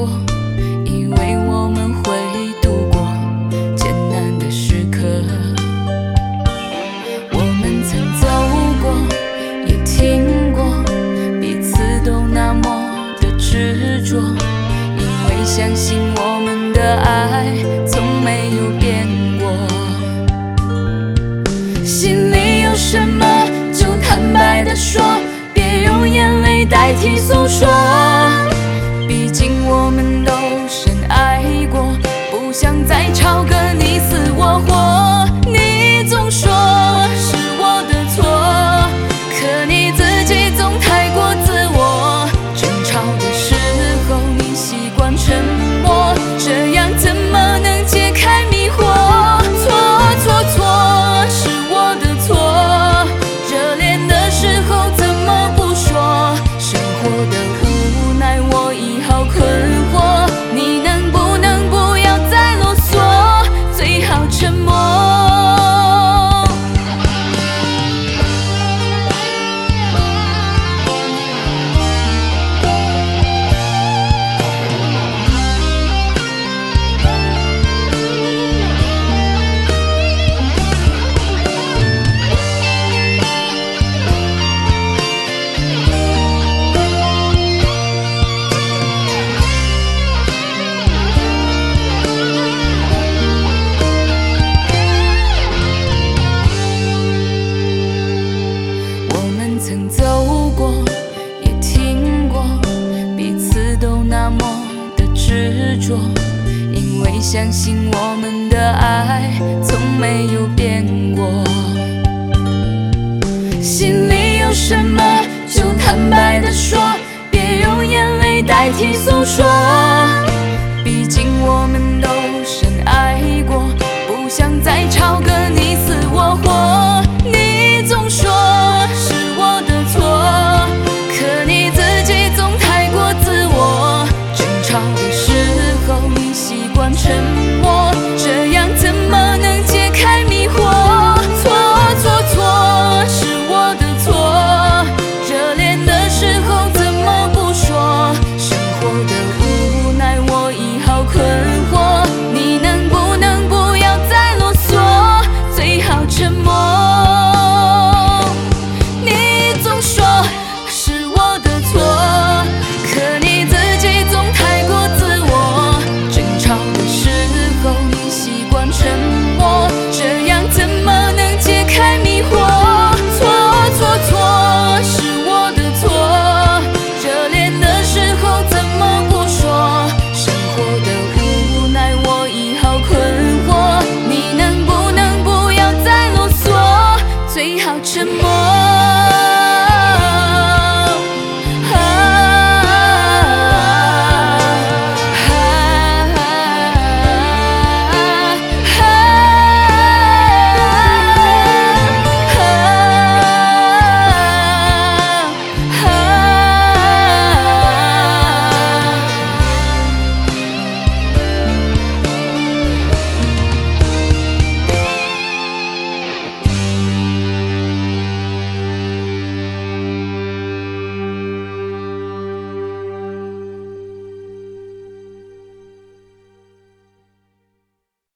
过，以为我们会度过艰难的时刻。我们曾走过，也听过，彼此都那么的执着，因为相信我们的爱从没有变过。心里有什么就坦白地说，别用眼泪代替诉说。毕竟我们都深爱过，不想再吵个你死我活。你总说是我的错，可你自己总太过自我。争吵的时候你习惯沉默，这样怎么能解开迷惑？错，是我的错，热恋的时候怎么不说？生活的无奈我已好困惑，你能不能不要再啰嗦，最好沉默。曾走过，也听过，彼此都那么的执着，因为相信我们的爱从没有变过。心里有什么就坦白地说，别用眼泪代替诉说。